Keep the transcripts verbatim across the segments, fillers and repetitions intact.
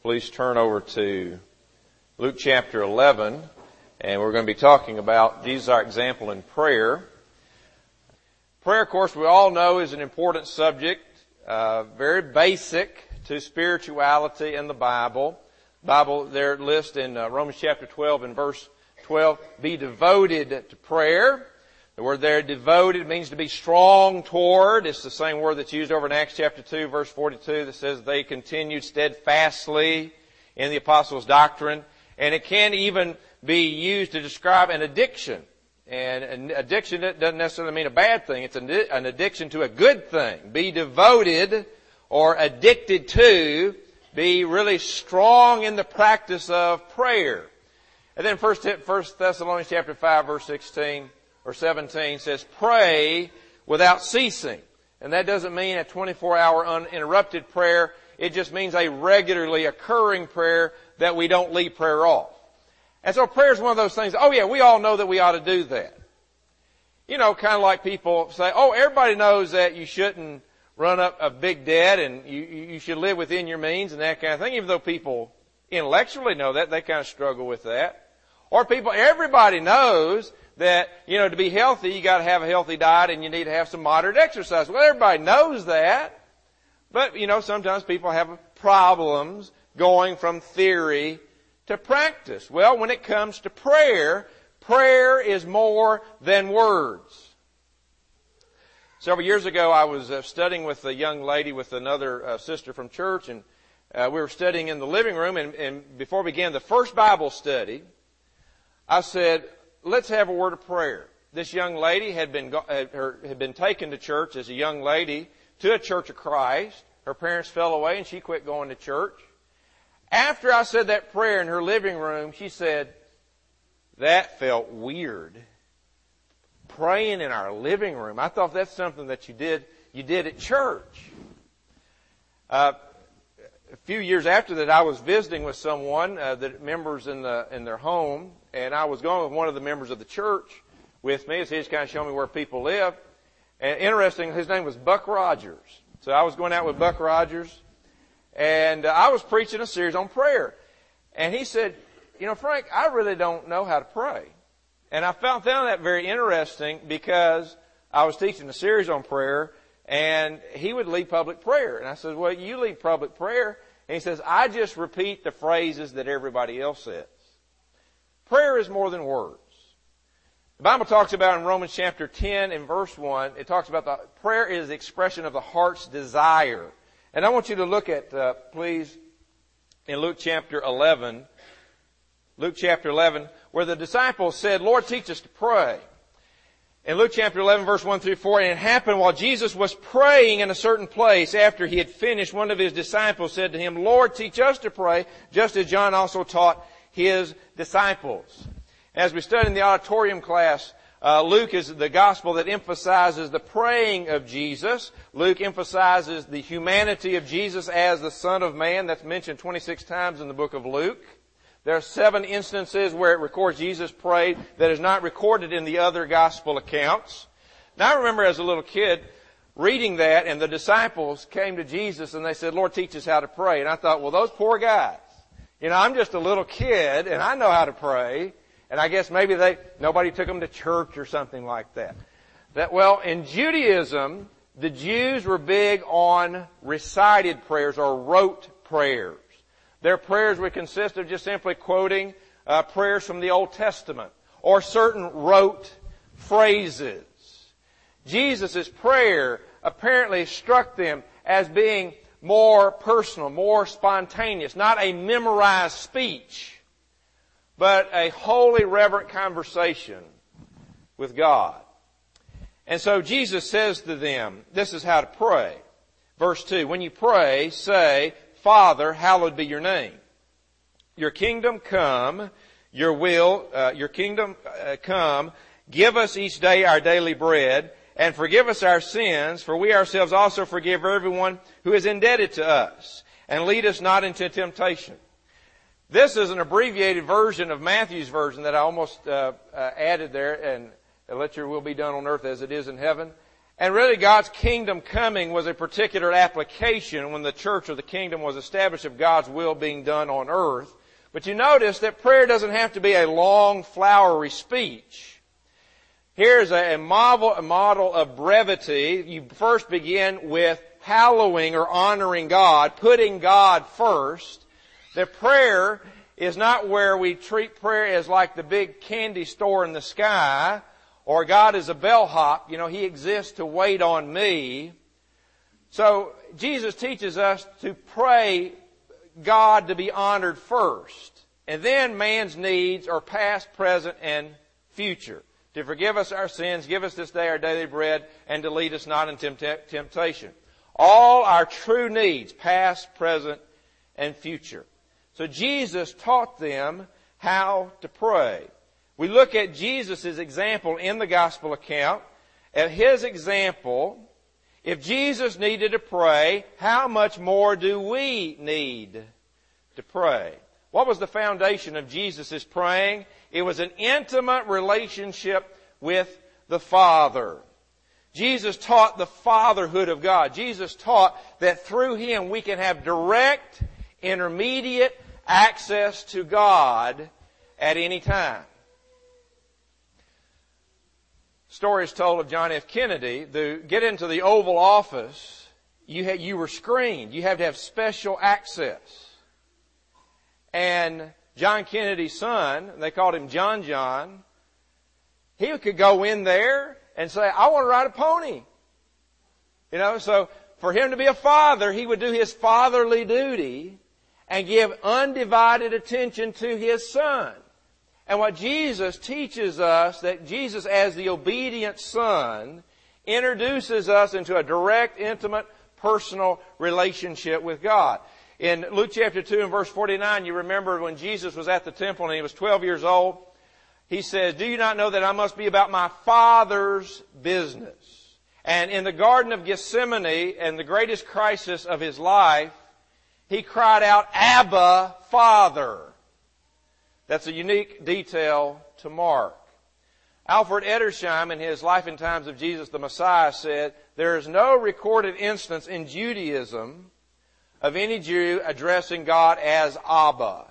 please turn over to Luke chapter eleven, and we're going to be talking about Jesus, our example in prayer. Prayer, of course, we all know is an important subject, uh, very basic to spirituality in the Bible. Bible there lists in uh, Romans chapter twelve and verse twelve, be devoted to prayer. The word there, devoted, means to be strong toward. It's the same word that's used over in Acts chapter two, verse forty-two, that says they continued steadfastly in the apostles' doctrine. And it can even be used to describe an addiction. And an addiction doesn't necessarily mean a bad thing. It's an addiction to a good thing. Be devoted or addicted to, be really strong in the practice of prayer. And then First Thessalonians chapter five, verse sixteen or seventeen says, pray without ceasing. And that doesn't mean a twenty-four hour uninterrupted prayer. It just means a regularly occurring prayer that we don't leave prayer off. And so prayer is one of those things, oh yeah, we all know that we ought to do that. You know, kind of like people say, oh, everybody knows that you shouldn't run up a big debt and you, you should live within your means and that kind of thing. Even though people intellectually know that, they kind of struggle with that. Or people, everybody knows that, you know, to be healthy, you got to have a healthy diet and you need to have some moderate exercise. Well, everybody knows that. But, you know, sometimes people have problems going from theory to practice. Well, when it comes to prayer, prayer is more than words. Several years ago, I was uh, studying with a young lady with another uh, sister from church, and uh, we were studying in the living room, and, and before we began the first Bible study, I said, let's have a word of prayer. This young lady had been had, her, had been taken to church as a young lady to a Church of Christ. Her parents fell away and she quit going to church. After I said that prayer in her living room, she said, that felt weird. Praying in our living room. I thought that's something that you did you did at church. Uh, a few years after that, I was visiting with someone, uh, that members in the in their home, and I was going with one of the members of the church with me, so he just kind of showed me where people live. And interesting, his name was Buck Rogers. So I was going out with Buck Rogers, and uh, I was preaching a series on prayer. And he said, you know, Frank, I really don't know how to pray. And I found, found that very interesting because I was teaching a series on prayer, and he would lead public prayer. And I said, well, you lead public prayer. And he says, I just repeat the phrases that everybody else says. Prayer is more than words. The Bible talks about in Romans chapter ten and verse one, it talks about the prayer is the expression of the heart's desire. And I want you to look at, uh, please, in Luke chapter eleven, Luke chapter eleven, where the disciples said, Lord, teach us to pray. In Luke chapter eleven, verse one through four, and it happened while Jesus was praying in a certain place, after he had finished, one of his disciples said to him, Lord, teach us to pray, just as John also taught his disciples. As we studied in the auditorium class, uh, Luke is the gospel that emphasizes the praying of Jesus. Luke emphasizes the humanity of Jesus as the Son of Man. That's mentioned twenty-six times in the book of Luke. There are seven instances where it records Jesus prayed that is not recorded in the other gospel accounts. Now I remember as a little kid reading that, and the disciples came to Jesus and they said, Lord, teach us how to pray. And I thought, well, those poor guys. You know, I'm just a little kid and I know how to pray. And I guess maybe they, nobody took them to church or something like that. That, well, in Judaism, the Jews were big on recited prayers or rote prayers. Their prayers would consist of just simply quoting uh, prayers from the Old Testament or certain rote phrases. Jesus' prayer apparently struck them as being more personal, more spontaneous, not a memorized speech, but a holy, reverent conversation with God. And so Jesus says to them, this is how to pray. Verse two, when you pray, say, Father, hallowed be your name. Your kingdom come, your will, uh, your kingdom uh, come. Give us each day our daily bread, and forgive us our sins, for we ourselves also forgive everyone who is indebted to us. And lead us not into temptation. This is an abbreviated version of Matthew's version that I almost uh, uh, added there, and let your will be done on earth as it is in heaven. And really God's kingdom coming was a particular application when the church or the kingdom was established of God's will being done on earth. But you notice that prayer doesn't have to be a long, flowery speech. Here's a model, a model of brevity. You first begin with hallowing or honoring God, putting God first. The prayer is not where we treat prayer as like the big candy store in the sky, or God is a bellhop. You know, He exists to wait on me. So Jesus teaches us to pray God to be honored first. And then man's needs are past, present, and future. To forgive us our sins, give us this day our daily bread, and to lead us not into temptation. All our true needs, past, present, and future. So Jesus taught them how to pray. We look at Jesus' example in the gospel account. At His example, if Jesus needed to pray, how much more do we need to pray? What was the foundation of Jesus' praying? It was an intimate relationship with the Father. Jesus taught the fatherhood of God. Jesus taught that through Him we can have direct, intermediate access to God at any time. Story is told of John F. Kennedy. To get into the Oval Office, you had, you were screened. You had to have special access. And John Kennedy's son, they called him John John, he could go in there and say, I want to ride a pony. You know, so for him to be a father, he would do his fatherly duty and give undivided attention to his son. And what Jesus teaches us, that Jesus as the obedient son introduces us into a direct, intimate, personal relationship with God. In Luke chapter two and verse forty-nine, you remember when Jesus was at the temple and He was twelve years old, He says, do you not know that I must be about my Father's business? And in the Garden of Gethsemane, and the greatest crisis of His life, He cried out, Abba, Father. That's a unique detail to mark. Alfred Edersheim, in his Life and Times of Jesus the Messiah, said, there is no recorded instance in Judaism of any Jew addressing God as Abba.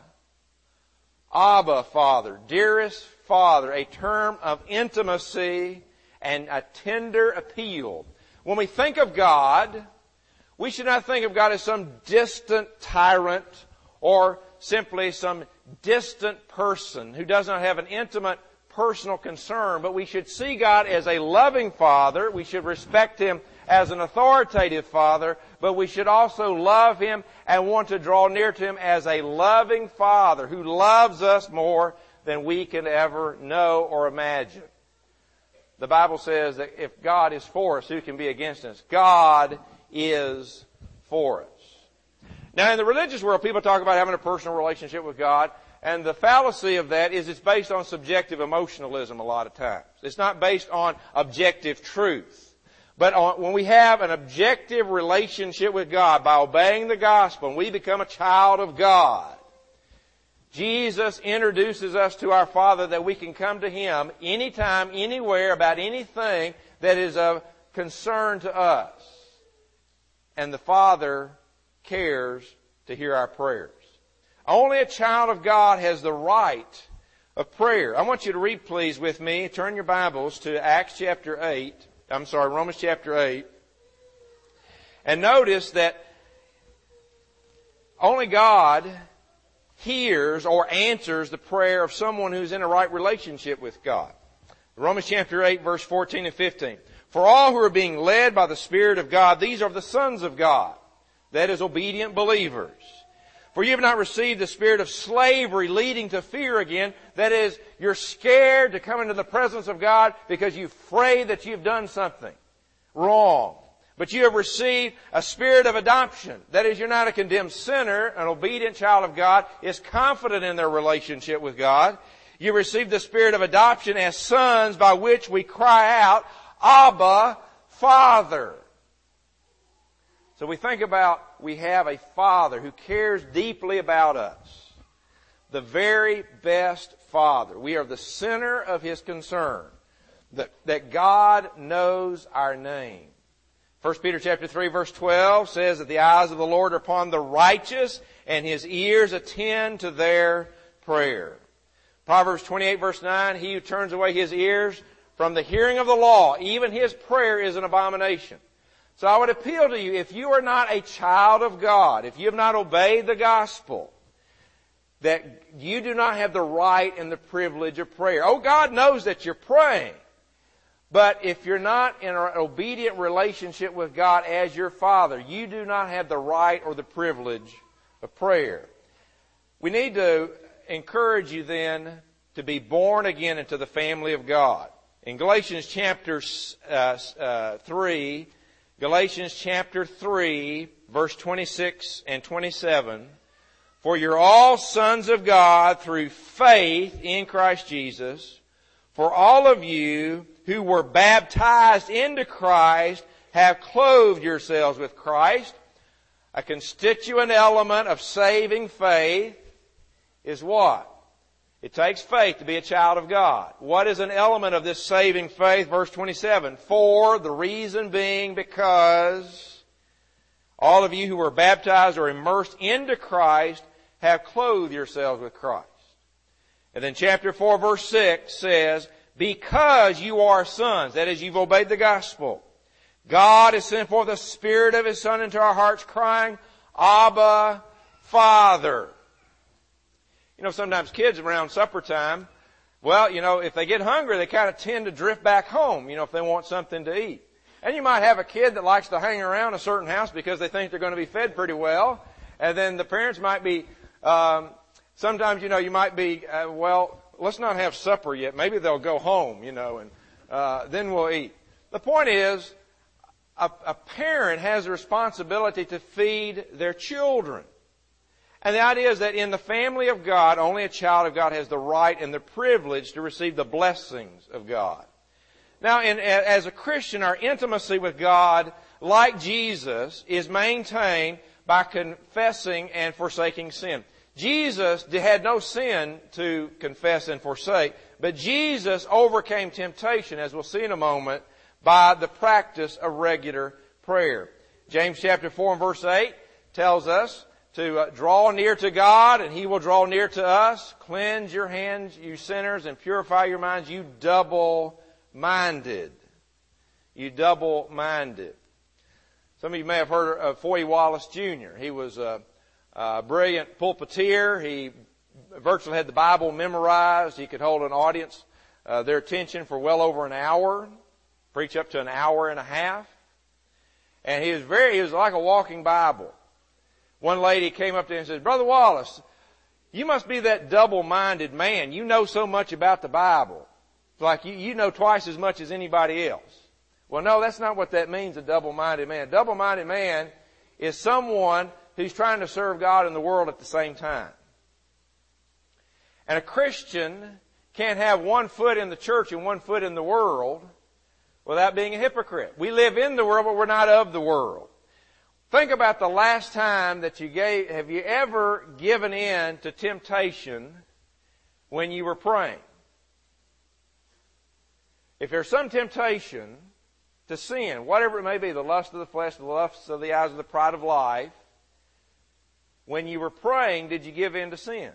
Abba, Father, dearest Father, a term of intimacy and a tender appeal. When we think of God, we should not think of God as some distant tyrant or simply some distant person who does not have an intimate personal concern, but we should see God as a loving Father. We should respect Him as an authoritative Father, but we should also love Him and want to draw near to Him as a loving Father who loves us more than we can ever know or imagine. The Bible says that if God is for us, who can be against us? God is for us. Now, in the religious world, people talk about having a personal relationship with God, and the fallacy of that is it's based on subjective emotionalism a lot of times. It's not based on objective truth. But on, when we have an objective relationship with God by obeying the gospel and we become a child of God, Jesus introduces us to our Father that we can come to Him anytime, anywhere, about anything that is of concern to us. And the Father cares to hear our prayers. Only a child of God has the right of prayer. I want you to read, please, with me. Turn your Bibles to Acts chapter eight. I'm sorry, Romans chapter eight. And notice that only God hears or answers the prayer of someone who's in a right relationship with God. Romans chapter eight, verse fourteen and fifteen. For all who are being led by the Spirit of God, these are the sons of God. That is, obedient believers. For you have not received the spirit of slavery leading to fear again. That is, you're scared to come into the presence of God because you're afraid that you've done something wrong. But you have received a spirit of adoption. That is, you're not a condemned sinner. An obedient child of God is confident in their relationship with God. You received the spirit of adoption as sons, by which we cry out, Abba, Father. So we think about, we have a Father who cares deeply about us. The very best Father. We are the center of His concern. that, that God knows our name. First Peter chapter three verse twelve says that the eyes of the Lord are upon the righteous and His ears attend to their prayer. Proverbs twenty-eight verse nine, he who turns away his ears from the hearing of the law, even his prayer is an abomination. So I would appeal to you, if you are not a child of God, if you have not obeyed the gospel, that you do not have the right and the privilege of prayer. Oh, God knows that you're praying. But if you're not in an obedient relationship with God as your Father, you do not have the right or the privilege of prayer. We need to encourage you then to be born again into the family of God. In Galatians chapter uh, uh, three, Galatians chapter three, verse twenty-six and twenty-seven, for you're all sons of God through faith in Christ Jesus. For all of you who were baptized into Christ have clothed yourselves with Christ. A constituent element of saving faith is what? It takes faith to be a child of God. What is an element of this saving faith? Verse twenty-seven. For the reason being because all of you who were baptized or immersed into Christ have clothed yourselves with Christ. And then chapter four verse six says, because you are sons, that is, you've obeyed the gospel, God has sent forth the Spirit of His Son into our hearts, crying, Abba, Father. You know, sometimes kids around supper time, well, you know, if they get hungry, they kind of tend to drift back home, you know, if they want something to eat. And you might have a kid that likes to hang around a certain house because they think they're going to be fed pretty well. And then the parents might be, um, sometimes, you know, you might be, uh, well, let's not have supper yet. Maybe they'll go home, you know, and uh, then we'll eat. The point is, a, a parent has a responsibility to feed their children. And the idea is that in the family of God, only a child of God has the right and the privilege to receive the blessings of God. Now, in, as a Christian, our intimacy with God, like Jesus, is maintained by confessing and forsaking sin. Jesus had no sin to confess and forsake, but Jesus overcame temptation, as we'll see in a moment, by the practice of regular prayer. James chapter four and verse eight tells us to uh, draw near to God, and He will draw near to us. Cleanse your hands, you sinners, and purify your minds, you double-minded. You double-minded. Some of you may have heard of Foy Wallace Junior He was a, a brilliant pulpiteer. He virtually had the Bible memorized. He could hold an audience, uh, their attention for well over an hour, preach up to an hour and a half. And he was very, he was like a walking Bible. One lady came up to him and said, Brother Wallace, you must be that double-minded man. You know so much about the Bible. It's like you, you know twice as much as anybody else. Well, no, that's not what that means, a double-minded man. A double-minded man is someone who's trying to serve God and the world at the same time. And a Christian can't have one foot in the church and one foot in the world without being a hypocrite. We live in the world, but we're not of the world. Think about the last time that you gave, have you ever given in to temptation when you were praying? If there's some temptation to sin, whatever it may be, the lust of the flesh, the lust of the eyes, of the pride of life, when you were praying, did you give in to sin?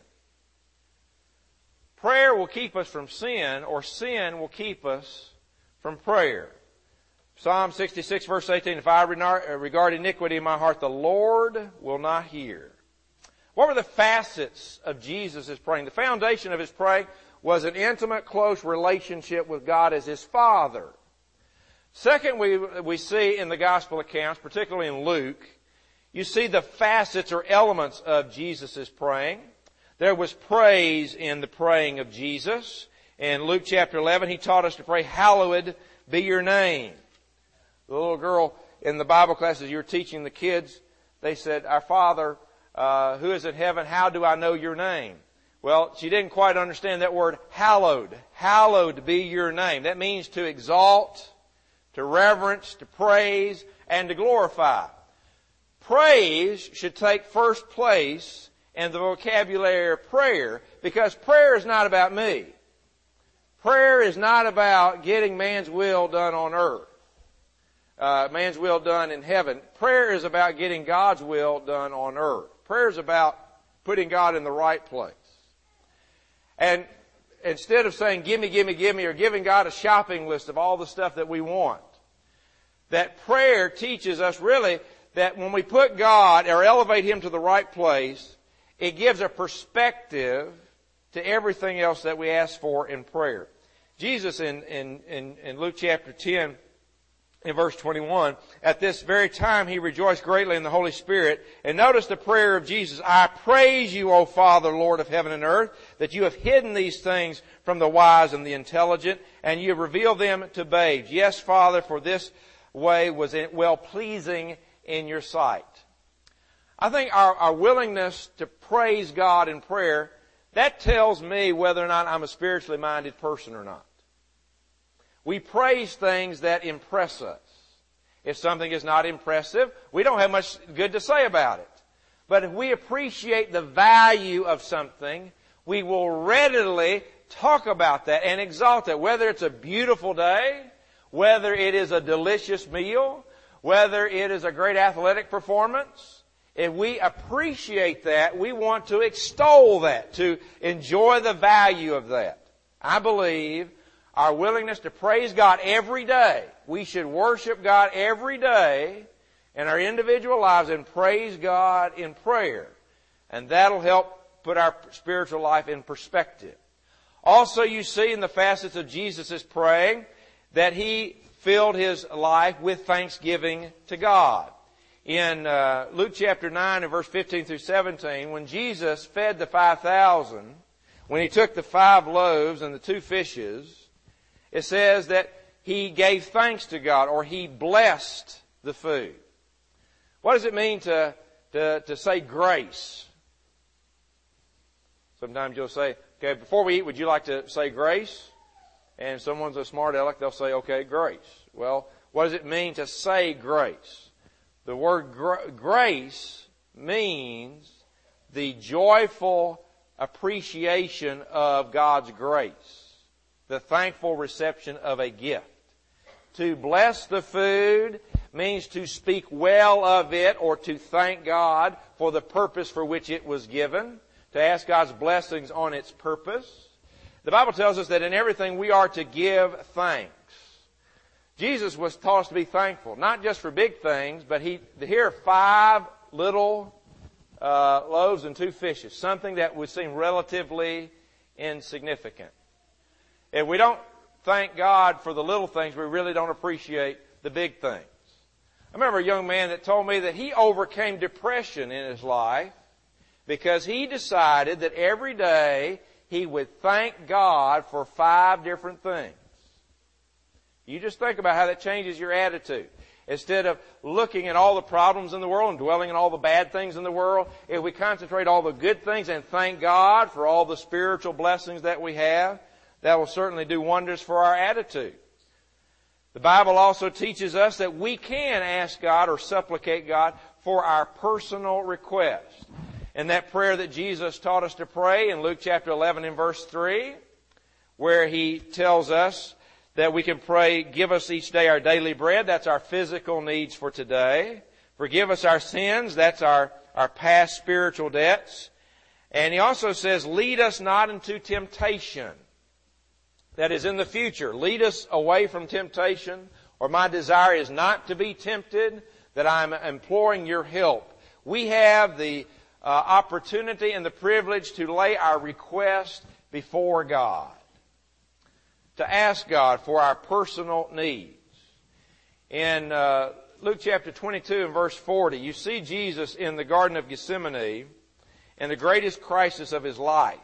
Prayer will keep us from sin, or sin will keep us from prayer. Psalm sixty-six verse eighteen, if I regard iniquity in my heart, the Lord will not hear. What were the facets of Jesus' praying? The foundation of His praying was an intimate, close relationship with God as His Father. Second, we, we see in the Gospel accounts, particularly in Luke, you see the facets or elements of Jesus' praying. There was praise in the praying of Jesus. In Luke chapter eleven, He taught us to pray, hallowed be your name. The little girl in the Bible class, as you were teaching the kids, they said, Our Father, uh, who is in heaven, how do I know your name? Well, she didn't quite understand that word, hallowed. Hallowed be your name. That means to exalt, to reverence, to praise, and to glorify. Praise should take first place in the vocabulary of prayer, because prayer is not about me. Prayer is not about getting man's will done on earth, uh, man's will done in heaven. Prayer is about getting God's will done on earth. Prayer is about putting God in the right place. And instead of saying, give me, give me, give me, or giving God a shopping list of all the stuff that we want, that prayer teaches us really that when we put God or elevate Him to the right place, it gives a perspective to everything else that we ask for in prayer. Jesus in, in, in, in Luke chapter ten, in verse twenty-one, at this very time He rejoiced greatly in the Holy Spirit. And notice the prayer of Jesus. I praise you, O Father, Lord of heaven and earth, that you have hidden these things from the wise and the intelligent, and you have revealed them to babes. Yes, Father, for this way was well-pleasing in your sight. I think our, our willingness to praise God in prayer, that tells me whether or not I'm a spiritually minded person or not. We praise things that impress us. If something is not impressive, we don't have much good to say about it. But if we appreciate the value of something, we will readily talk about that and exalt it. Whether it's a beautiful day, whether it is a delicious meal, whether it is a great athletic performance, if we appreciate that, we want to extol that, to enjoy the value of that. I believe our willingness to praise God every day, we should worship God every day in our individual lives and praise God in prayer. And that'll help put our spiritual life in perspective. Also, you see in the facets of Jesus' praying that He filled His life with thanksgiving to God. In uh, Luke chapter nine and verse fifteen through seventeen, when Jesus fed the five thousand, when He took the five loaves and the two fishes, it says that He gave thanks to God, or He blessed the food. What does it mean to, to, to say grace? Sometimes you'll say, okay, before we eat, would you like to say grace? And someone's a smart aleck, they'll say, okay, grace. Well, what does it mean to say grace? The word gra- grace means the joyful appreciation of God's grace, the thankful reception of a gift. To bless the food means to speak well of it or to thank God for the purpose for which it was given, to ask God's blessings on its purpose. The Bible tells us that in everything we are to give thanks. Jesus was taught us to be thankful, not just for big things, but he here are five little uh, loaves and two fishes, something that would seem relatively insignificant. If we don't thank God for the little things, we really don't appreciate the big things. I remember a young man that told me that he overcame depression in his life because he decided that every day he would thank God for five different things. You just think about how that changes your attitude. Instead of looking at all the problems in the world and dwelling on all the bad things in the world, if we concentrate all the good things and thank God for all the spiritual blessings that we have, that will certainly do wonders for our attitude. The Bible also teaches us that we can ask God or supplicate God for our personal request. And that prayer that Jesus taught us to pray in Luke chapter eleven and verse three, where He tells us that we can pray, give us each day our daily bread. That's our physical needs for today. Forgive us our sins. That's our, our past spiritual debts. And He also says, lead us not into temptation. That is in the future. Lead us away from temptation, or my desire is not to be tempted, that I'm imploring your help. We have the uh, opportunity and the privilege to lay our request before God, to ask God for our personal needs. In uh, Luke chapter twenty-two and verse forty, you see Jesus in the Garden of Gethsemane in the greatest crisis of His life.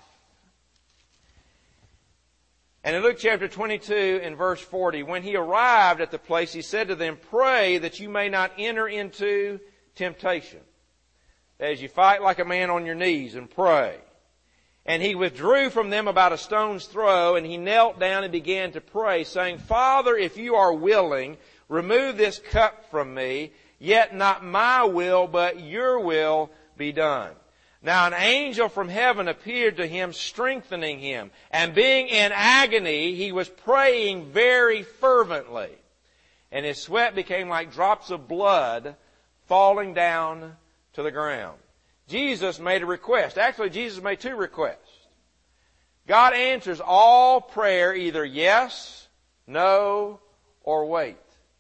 And in Luke chapter twenty-two and verse forty, when He arrived at the place, He said to them, pray that you may not enter into temptation. As you fight like a man on your knees and pray. And He withdrew from them about a stone's throw, and He knelt down and began to pray, saying, Father, if you are willing, remove this cup from me, yet not my will, but your will be done. Now an angel from heaven appeared to him, strengthening him. And being in agony, he was praying very fervently. And his sweat became like drops of blood falling down to the ground. Jesus made a request. Actually, Jesus made two requests. God answers all prayer either yes, no, or wait.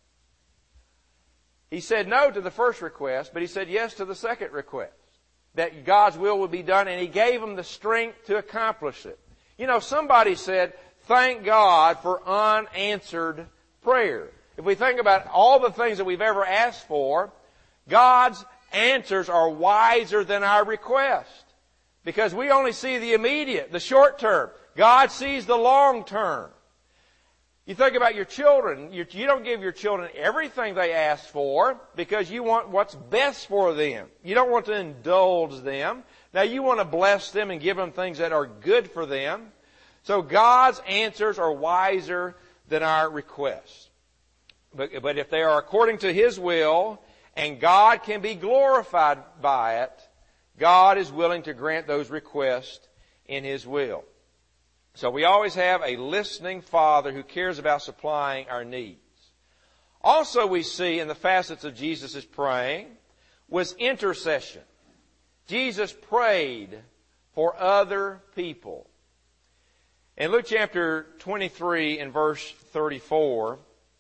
He said no to the first request, but he said yes to the second request, that God's will would be done, and he gave him the strength to accomplish it. You know, somebody said, thank God for unanswered prayer. If we think about all the things that we've ever asked for, God's answers are wiser than our request. Because we only see the immediate, the short term. God sees the long term. You think about your children. You, you don't give your children everything they ask for because you want what's best for them. You don't want to indulge them. Now you want to bless them and give them things that are good for them. So God's answers are wiser than our requests. But, but if they are according to His will and God can be glorified by it, God is willing to grant those requests in His will. So we always have a listening Father who cares about supplying our needs. Also we see in the facets of Jesus' praying was intercession. Jesus prayed for other people. In Luke chapter twenty-three and verse thirty-four,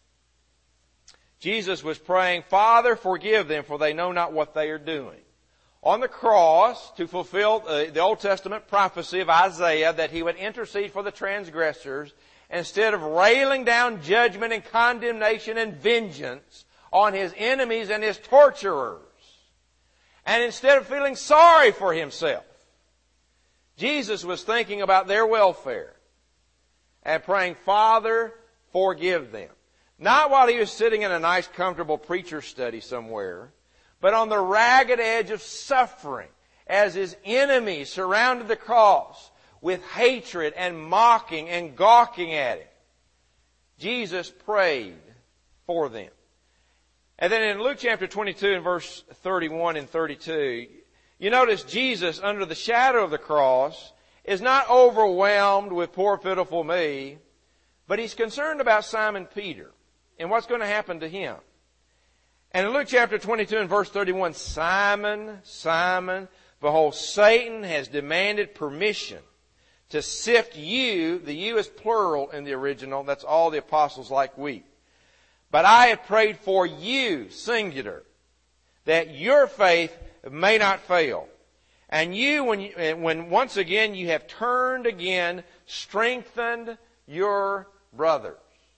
Jesus was praying, Father, forgive them, for they know not what they are doing. On the cross, to fulfill uh, the Old Testament prophecy of Isaiah that He would intercede for the transgressors, instead of railing down judgment and condemnation and vengeance on His enemies and His torturers, and instead of feeling sorry for Himself, Jesus was thinking about their welfare and praying, Father, forgive them. Not while He was sitting in a nice, comfortable preacher study somewhere, but on the ragged edge of suffering as His enemies surrounded the cross with hatred and mocking and gawking at Him. Jesus prayed for them. And then in Luke chapter twenty-two and verse thirty-one and thirty-two, you notice Jesus under the shadow of the cross is not overwhelmed with poor pitiful me, but He's concerned about Simon Peter and what's going to happen to him. And in Luke chapter twenty-two and verse thirty-one, Simon, Simon, behold, Satan has demanded permission to sift you. The you is plural in the original. That's all the apostles like wheat. But I have prayed for you, singular, that your faith may not fail. And you, when, you, when once again you have turned again, strengthened your brothers.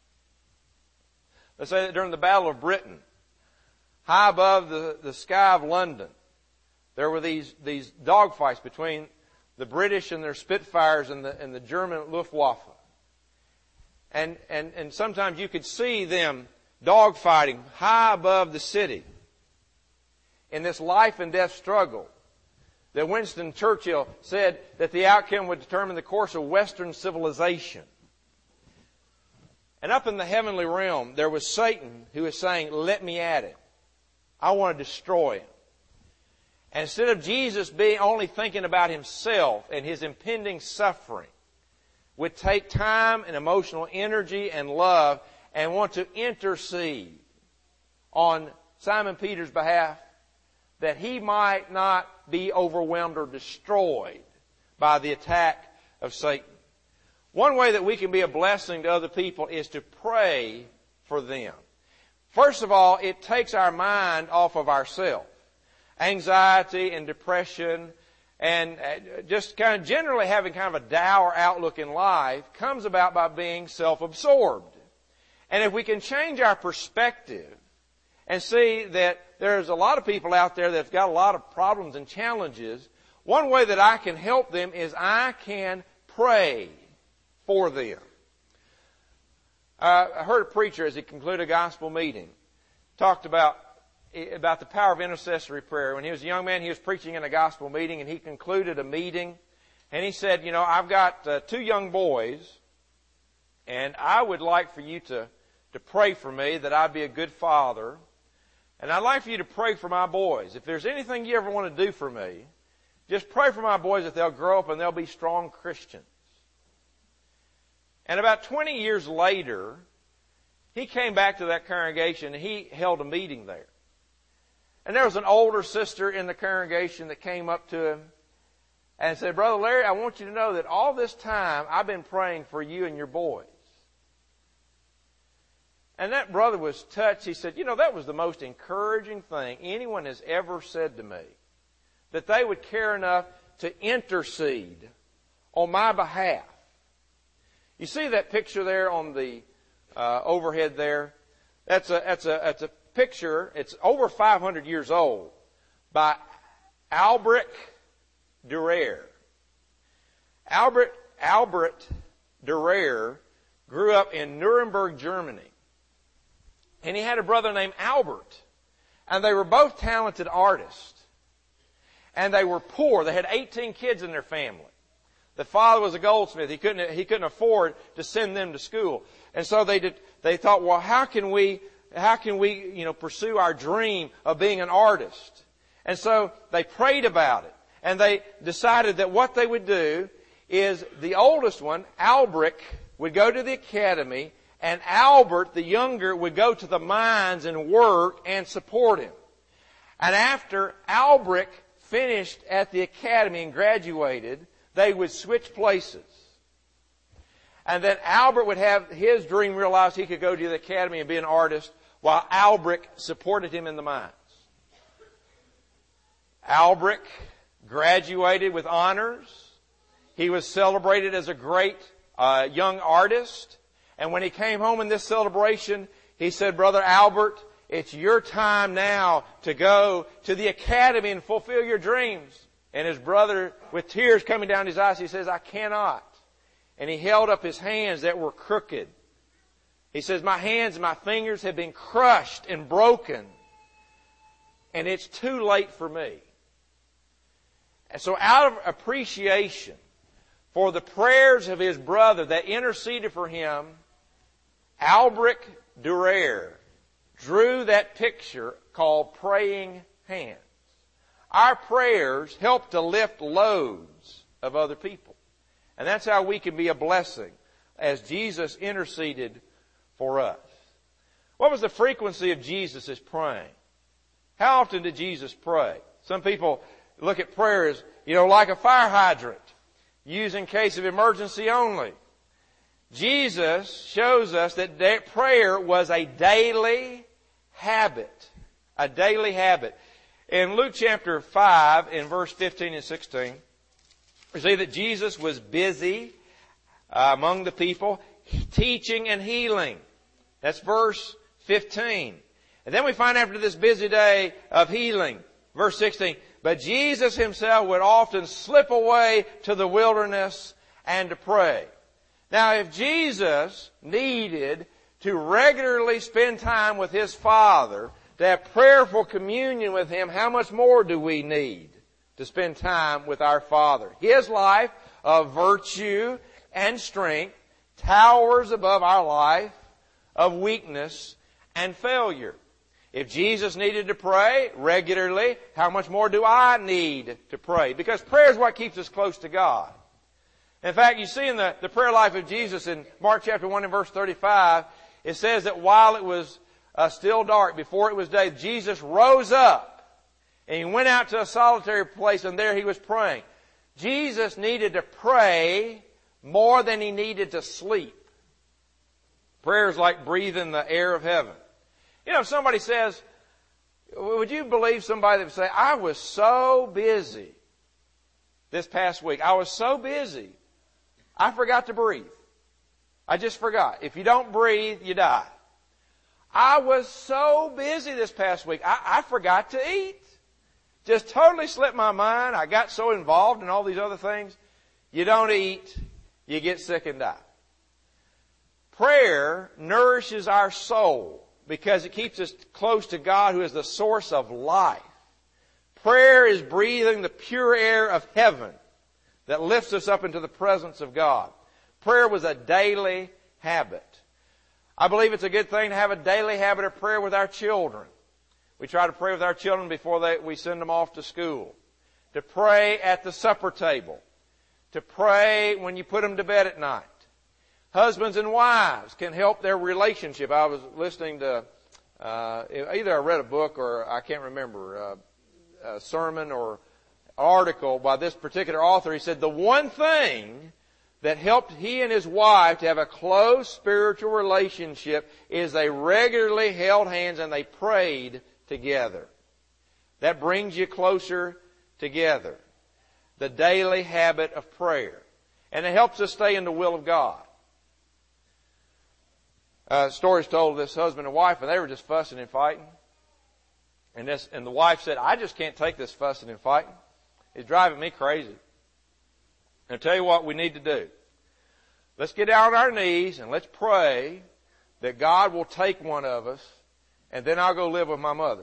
Let's say that during the Battle of Britain, high above the, the sky of London, there were these, these dogfights between the British and their Spitfires and the, and the German Luftwaffe. And, and, and sometimes you could see them dogfighting high above the city in this life and death struggle that Winston Churchill said that the outcome would determine the course of Western civilization. And up in the heavenly realm, there was Satan who was saying, let me at it. I want to destroy him. And instead of Jesus being only thinking about himself and his impending suffering, would take time and emotional energy and love and want to intercede on Simon Peter's behalf that he might not be overwhelmed or destroyed by the attack of Satan. One way that we can be a blessing to other people is to pray for them. First of all, it takes our mind off of ourselves. Anxiety and depression and just kind of generally having kind of a dour outlook in life comes about by being self-absorbed. And if we can change our perspective and see that there's a lot of people out there that've got a lot of problems and challenges, one way that I can help them is I can pray for them. Uh, I heard a preacher as he concluded a gospel meeting talked about about the power of intercessory prayer. When he was a young man, he was preaching in a gospel meeting, and he concluded a meeting, and he said, you know, I've got uh, two young boys, and I would like for you to, to pray for me that I'd be a good father, and I'd like for you to pray for my boys. If there's anything you ever want to do for me, Just pray for my boys that they'll grow up and they'll be strong Christians. And about twenty years later, he came back to that congregation and he held a meeting there. And there was an older sister in the congregation that came up to him and said, Brother Larry, I want you to know that all this time I've been praying for you and your boys. And that brother was touched. He said, you know, that was the most encouraging thing anyone has ever said to me. That they would care enough to intercede on my behalf. You see that picture there on the uh, overhead there? That's a, that's a, that's a picture. It's over five hundred years old by Albrecht Dürer. Albert, Albert Dürer grew up in Nuremberg, Germany. And he had a brother named Albert. And they were both talented artists. And they were poor. They had eighteen kids in their family. The father was a goldsmith. He couldn't, he couldn't afford to send them to school. And so they did, they thought, well, how can we, how can we, you know, pursue our dream of being an artist? And so they prayed about it. And they decided that what they would do is the oldest one, Albrecht, would go to the academy, and Albert, the younger, would go to the mines and work and support him. And after Albrecht finished at the academy and graduated, they would switch places. And then Albert would have his dream realized. He could go to the academy and be an artist while Albrecht supported him in the mines. Albrecht graduated with honors. He was celebrated as a great uh, young artist. And when he came home in this celebration, he said, Brother Albert, it's your time now to go to the academy and fulfill your dreams. And his brother, with tears coming down his eyes, he says, I cannot. And he held up his hands that were crooked. He says, my hands and my fingers have been crushed and broken. And it's too late for me. And so out of appreciation for the prayers of his brother that interceded for him, Albrecht Dürer drew that picture called praying hands. Our prayers help to lift loads of other people. And that's how we can be a blessing as Jesus interceded for us. What was the frequency of Jesus' praying? How often did Jesus pray? Some people look at prayer as, you know, like a fire hydrant, used in case of emergency only. Jesus shows us that prayer was a daily habit. A daily habit. In Luke chapter five, in verse fifteen and sixteen, we see that Jesus was busy uh, among the people, teaching and healing. That's verse fifteen. And then we find after this busy day of healing, verse sixteen, but Jesus himself would often slip away to the wilderness and to pray. Now, if Jesus needed to regularly spend time with his Father, to have prayerful communion with him, how much more do we need to spend time with our Father? His life of virtue and strength towers above our life of weakness and failure. If Jesus needed to pray regularly, how much more do I need to pray? Because prayer is what keeps us close to God. In fact, you see in the, the prayer life of Jesus in Mark chapter one and verse thirty-five, it says that while it was uh, still dark, before it was day, Jesus rose up and he went out to a solitary place and there he was praying. Jesus needed to pray more than he needed to sleep. Prayer is like breathing the air of heaven. You know, if somebody says, would you believe somebody that would say, I was so busy this past week. I was so busy. I forgot to breathe. I just forgot. If you don't breathe, you die. I was so busy this past week. I, I forgot to eat. Just totally slipped my mind. I got so involved in all these other things. You don't eat, you get sick and die. Prayer nourishes our soul because it keeps us close to God who is the source of life. Prayer is breathing the pure air of heaven that lifts us up into the presence of God. Prayer was a daily habit. I believe it's a good thing to have a daily habit of prayer with our children. We try to pray with our children before they, we send them off to school. to pray at the supper table, to pray when you put them to bed at night. Husbands and wives can help their relationship. I was listening to, uh, either I read a book or I can't remember, uh, a sermon or article by this particular author. He said the one thing that helped he and his wife to have a close spiritual relationship is they regularly held hands and they prayed together. That brings you closer together. The daily habit of prayer. And it helps us stay in the will of God. Uh, stories told of this husband and wife, and they were just fussing and fighting. And this, and the wife said, I just can't take this fussing and fighting. It's driving me crazy. And I'll tell you what we need to do. Let's get down on our knees and let's pray that God will take one of us, and then I'll go live with my mother.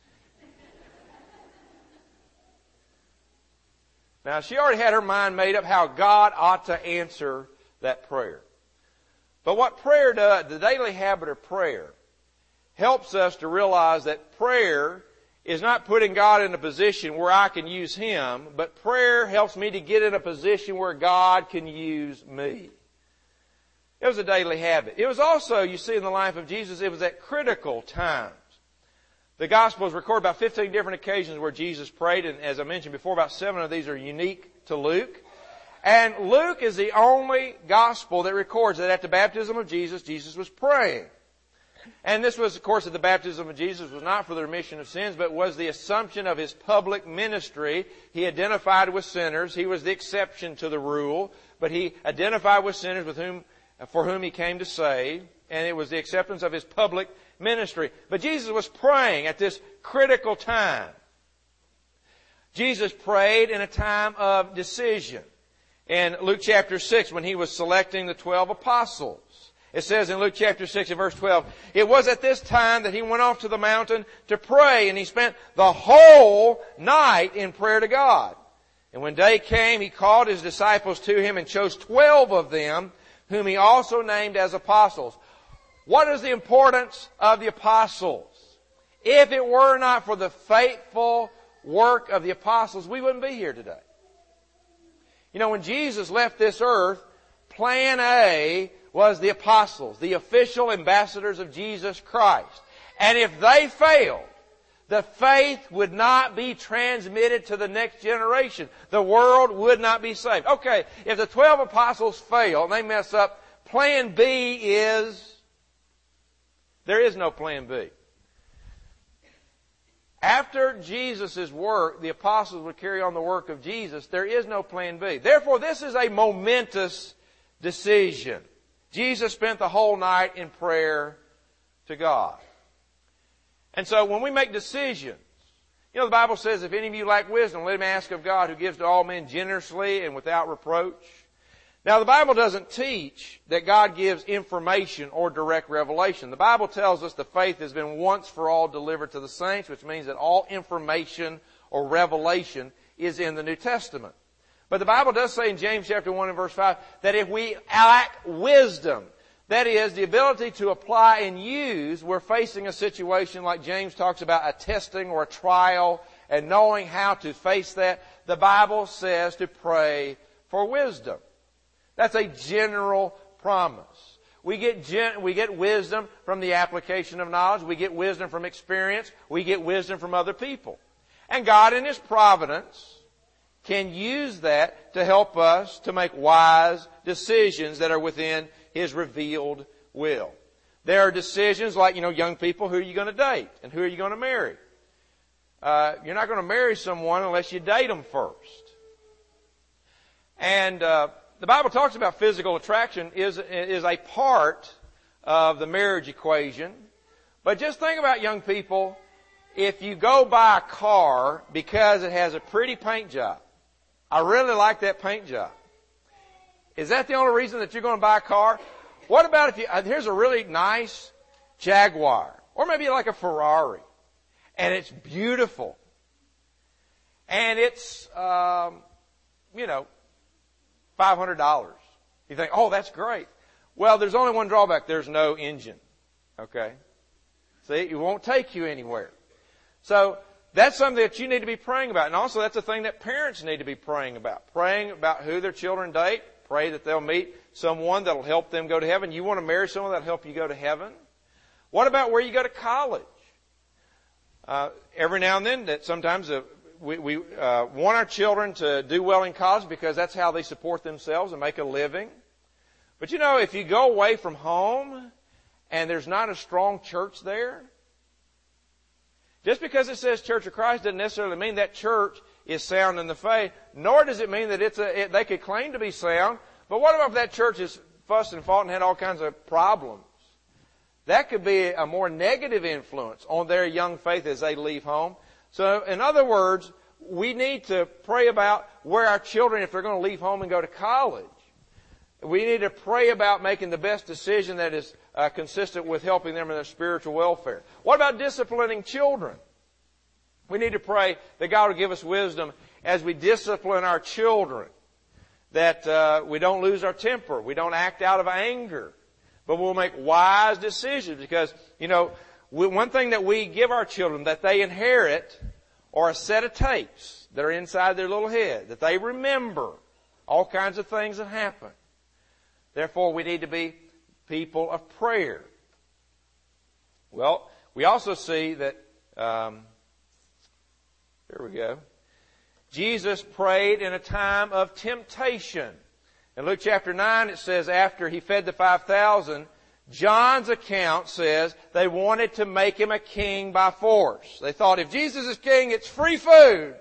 Now, she already had her mind made up how God ought to answer that prayer. But what prayer does, the daily habit of prayer, helps us to realize that prayer is not putting God in a position where I can use Him, but prayer helps me to get in a position where God can use me. It was a daily habit. It was also, you see in the life of Jesus, it was at critical times. The Gospels record about fifteen different occasions where Jesus prayed, and as I mentioned before, about seven of these are unique to Luke. And Luke is the only Gospel that records that at the baptism of Jesus, Jesus was praying. And this was, of course, that the baptism of Jesus was not for the remission of sins, but was the assumption of His public ministry. He identified with sinners. He was the exception to the rule, but He identified with sinners with whom, for whom He came to save. And it was the acceptance of His public ministry. But Jesus was praying at this critical time. Jesus prayed in a time of decision. In Luke chapter six, when He was selecting the twelve apostles, it says in Luke chapter six and verse twelve, it was at this time that He went off to the mountain to pray, and He spent the whole night in prayer to God. And when day came, He called His disciples to Him and chose twelve of them, whom He also named as apostles. What is the importance of the apostles? If it were not for the faithful work of the apostles, we wouldn't be here today. You know, when Jesus left this earth, plan A was the apostles, the official ambassadors of Jesus Christ. And if they failed, the faith would not be transmitted to the next generation. The world would not be saved. Okay, if the twelve apostles fail and they mess up, plan B is, there is no plan B. After Jesus' work, the apostles would carry on the work of Jesus. There is no plan B. Therefore, this is a momentous decision. Jesus spent the whole night in prayer to God. And so when we make decisions, you know, the Bible says, if any of you lack wisdom, let him ask of God, who gives to all men generously and without reproach. Now, the Bible doesn't teach that God gives information or direct revelation. The Bible tells us the faith has been once for all delivered to the saints, which means that all information or revelation is in the New Testament. But the Bible does say in James chapter one and verse five that if we lack wisdom, that is, the ability to apply and use, we're facing a situation like James talks about, a testing or a trial, and knowing how to face that, the Bible says to pray for wisdom. That's a general promise. We get gen- we get wisdom from the application of knowledge. We get wisdom from experience. We get wisdom from other people. And God in His providence can use that to help us to make wise decisions that are within His revealed will. There are decisions like, you know, young people, who are you going to date and who are you going to marry? Uh, you're not going to marry someone unless you date them first. And uh, the Bible talks about physical attraction is is a part of the marriage equation. But just think about young people. If you go buy a car because it has a pretty paint job, I really like that paint job. Is that the only reason that you're going to buy a car? What about if you, here's a really nice Jaguar, or maybe like a Ferrari, and it's beautiful, and it's, um, you know, five hundred dollars. You think, oh, that's great. Well, there's only one drawback. There's no engine. Okay? See, it won't take you anywhere. So, that's something that you need to be praying about. And also that's a thing that parents need to be praying about. Praying about who their children date. Pray that they'll meet someone that'll help them go to heaven. You want to marry someone that'll help you go to heaven? What about where you go to college? Uh, every now and then, that sometimes uh, we, we uh, want our children to do well in college because that's how they support themselves and make a living. But you know, if you go away from home and there's not a strong church there, just because it says Church of Christ doesn't necessarily mean that church is sound in the faith, nor does it mean that it's a, it, they could claim to be sound. But what about if that church is fussed and fought and had all kinds of problems? That could be a more negative influence on their young faith as they leave home. So, in other words, we need to pray about where our children, if they're going to leave home and go to college, we need to pray about making the best decision that is uh, consistent with helping them in their spiritual welfare. What about disciplining children? We need to pray that God will give us wisdom as we discipline our children, that uh, we don't lose our temper, we don't act out of anger, but we'll make wise decisions because, you know, we, one thing that we give our children that they inherit are a set of tapes that are inside their little head, that they remember all kinds of things that happen. Therefore, we need to be people of prayer. Well, we also see that, um, here we go, Jesus prayed in a time of temptation. In Luke chapter nine, it says after he fed the five thousand, John's account says they wanted to make him a king by force. They thought if Jesus is king, it's free food.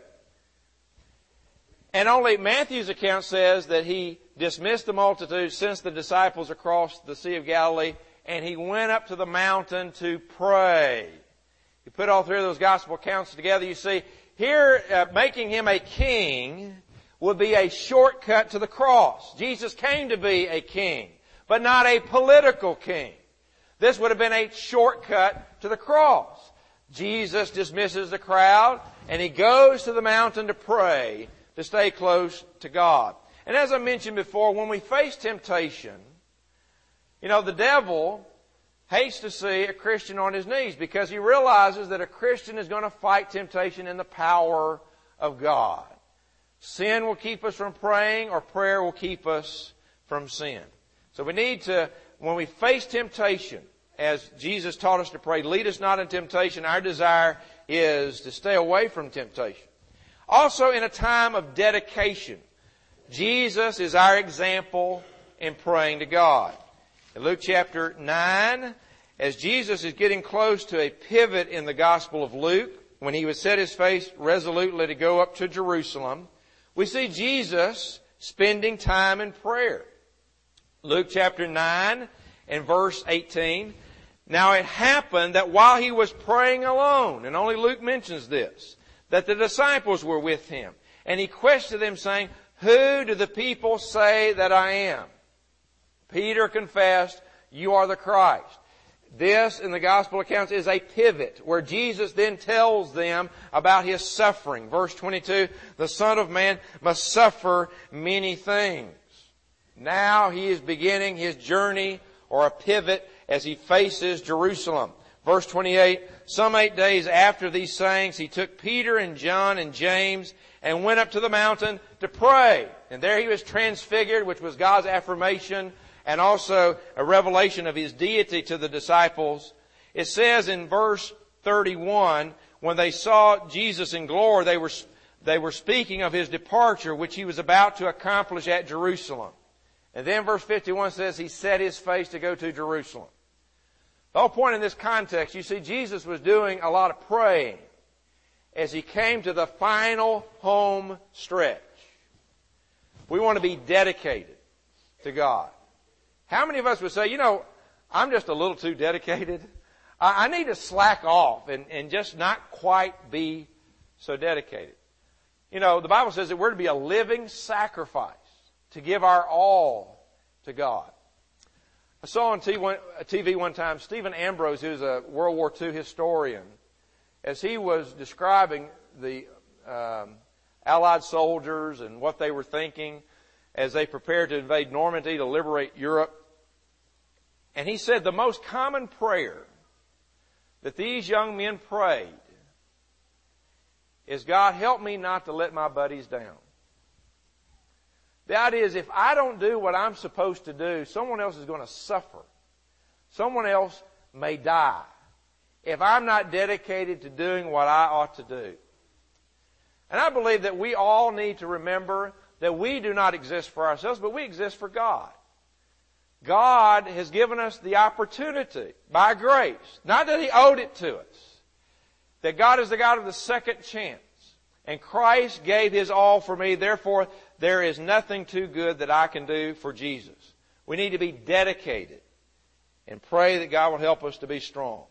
And only Matthew's account says that he dismissed the multitude, sent the disciples across the Sea of Galilee, and he went up to the mountain to pray. You put all three of those gospel accounts together, you see, here uh, making him a king would be a shortcut to the cross. Jesus came to be a king, but not a political king. This would have been a shortcut to the cross. Jesus dismisses the crowd, and he goes to the mountain to pray, to stay close to God. And as I mentioned before, when we face temptation, you know, the devil hates to see a Christian on his knees because he realizes that a Christian is going to fight temptation in the power of God. Sin will keep us from praying, or prayer will keep us from sin. So we need to, when we face temptation, as Jesus taught us to pray, lead us not in temptation. Our desire is to stay away from temptation. Also, in a time of dedication, Jesus is our example in praying to God. In Luke chapter nine, as Jesus is getting close to a pivot in the Gospel of Luke, when he would set his face resolutely to go up to Jerusalem, we see Jesus spending time in prayer. Luke chapter nine and verse eighteen. Now it happened that while he was praying alone, and only Luke mentions this, that the disciples were with him. And he questioned them saying, "Who do the people say that I am?" Peter confessed, "You are the Christ." This, in the gospel accounts, is a pivot where Jesus then tells them about his suffering. Verse twenty-two, the Son of Man must suffer many things. Now he is beginning his journey, or a pivot, as he faces Jerusalem. Verse twenty-eight, some eight days after these sayings, he took Peter and John and James and went up to the mountain to pray. And there he was transfigured, which was God's affirmation and also a revelation of his deity to the disciples. It says in verse thirty-one, when they saw Jesus in glory, they were, they were speaking of his departure, which he was about to accomplish at Jerusalem. And then verse fifty-one says he set his face to go to Jerusalem. The whole point in this context, you see, Jesus was doing a lot of praying as he came to the final home stretch. We want to be dedicated to God. How many of us would say, you know, I'm just a little too dedicated. I, I need to slack off and, and just not quite be so dedicated. You know, the Bible says that we're to be a living sacrifice, to give our all to God. I saw on T V one time Stephen Ambrose, who's a World War Two historian, as he was describing the um, Allied soldiers and what they were thinking as they prepared to invade Normandy to liberate Europe. And he said the most common prayer that these young men prayed is, God, help me not to let my buddies down. The idea is, if I don't do what I'm supposed to do, someone else is going to suffer. Someone else may die if I'm not dedicated to doing what I ought to do. And I believe that we all need to remember that we do not exist for ourselves, but we exist for God. God has given us the opportunity by grace, not that He owed it to us, that God is the God of the second chance. And Christ gave His all for me. Therefore, there is nothing too good that I can do for Jesus. We need to be dedicated and pray that God will help us to be strong.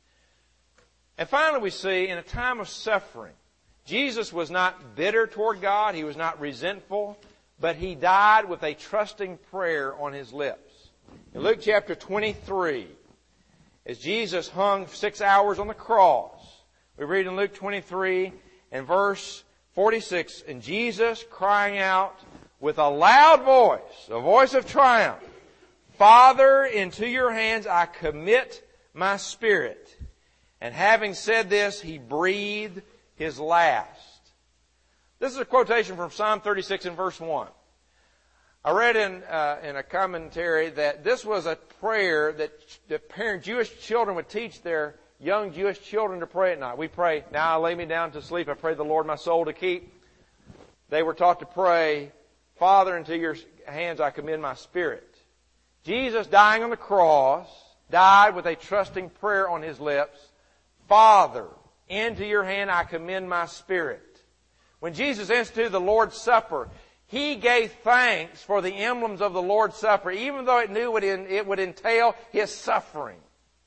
And finally, we see in a time of suffering, Jesus was not bitter toward God. He was not resentful, but He died with a trusting prayer on His lips. In Luke chapter twenty-three, as Jesus hung six hours on the cross, we read in Luke twenty-three and verse forty-six, and Jesus crying out with a loud voice, a voice of triumph, Father, into your hands I commit my spirit. And having said this, He breathed His last. This is a quotation from Psalm thirty-six and verse one. I read in uh, in a commentary that this was a prayer that, that parent Jewish children would teach their young Jewish children to pray at night. We pray, now I lay me down to sleep, I pray the Lord my soul to keep. They were taught to pray, Father, into your hands I commend my spirit. Jesus, dying on the cross, died with a trusting prayer on His lips. Father, into your hand I commend my spirit. When Jesus instituted the Lord's Supper, He gave thanks for the emblems of the Lord's Supper, even though it knew it would entail His suffering.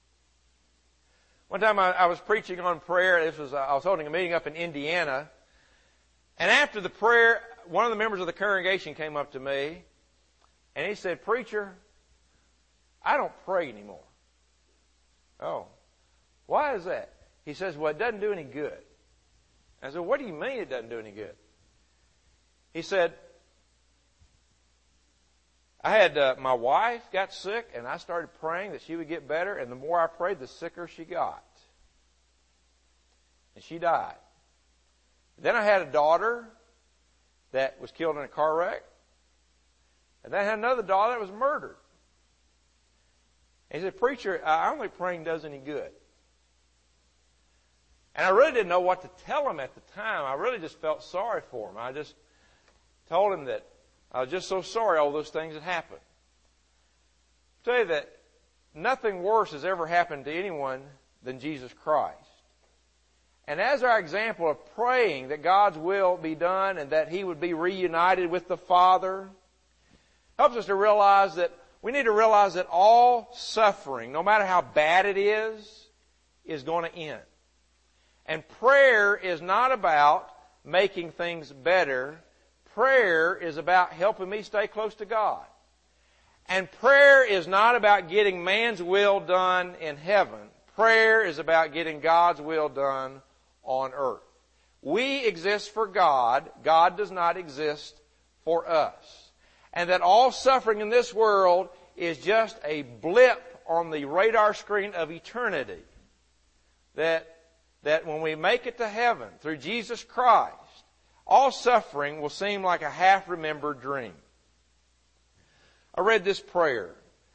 One time I, I was preaching on prayer. This was I was holding a meeting up in Indiana. And after the prayer, one of the members of the congregation came up to me and he said, Preacher, I don't pray anymore. Oh, why is that? He says, well, it doesn't do any good. I said, what do you mean it doesn't do any good? He said, I had, uh, my wife got sick and I started praying that she would get better, and the more I prayed, the sicker she got. And she died. Then I had a daughter that was killed in a car wreck. And then I had another daughter that was murdered. And he said, Preacher, I don't think praying does any good. And I really didn't know what to tell him at the time. I really just felt sorry for him. I just told him that I was just so sorry all those things had happened. I'll tell you that nothing worse has ever happened to anyone than Jesus Christ. And as our example of praying that God's will be done and that He would be reunited with the Father, helps us to realize that we need to realize that all suffering, no matter how bad it is, is going to end. And prayer is not about making things better. Prayer is about helping me stay close to God. And prayer is not about getting man's will done in heaven. Prayer is about getting God's will done on earth. We exist for God. God does not exist for us. And that all suffering in this world is just a blip on the radar screen of eternity. That, that when we make it to heaven through Jesus Christ, all suffering will seem like a half-remembered dream. I read this prayer.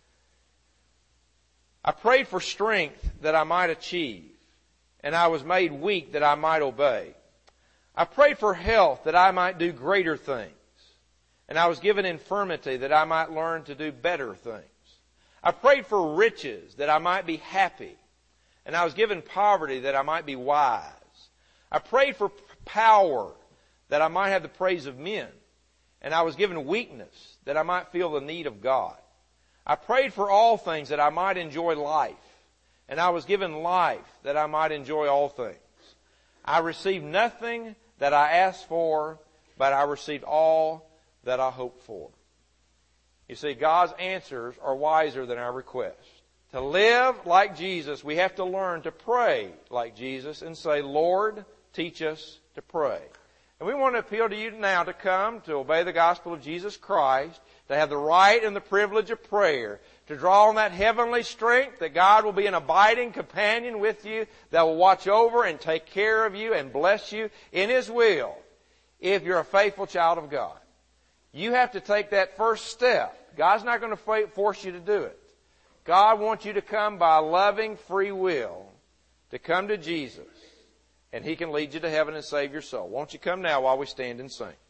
I prayed for strength that I might achieve, and I was made weak that I might obey. I prayed for health that I might do greater things, and I was given infirmity that I might learn to do better things. I prayed for riches that I might be happy, and I was given poverty that I might be wise. I prayed for power that I might have the praise of men, and I was given weakness that I might feel the need of God. I prayed for all things that I might enjoy life, and I was given life that I might enjoy all things. I received nothing that I asked for, but I received all that I hoped for. You see, God's answers are wiser than our requests. To live like Jesus, we have to learn to pray like Jesus and say, Lord, teach us to pray. And we want to appeal to you now to come, to obey the gospel of Jesus Christ, to have the right and the privilege of prayer, to draw on that heavenly strength that God will be an abiding companion with you, that will watch over and take care of you and bless you in His will if you're a faithful child of God. You have to take that first step. God's not going to force you to do it. God wants you to come by loving free will, to come to Jesus, and He can lead you to heaven and save your soul. Won't you come now while we stand and sing?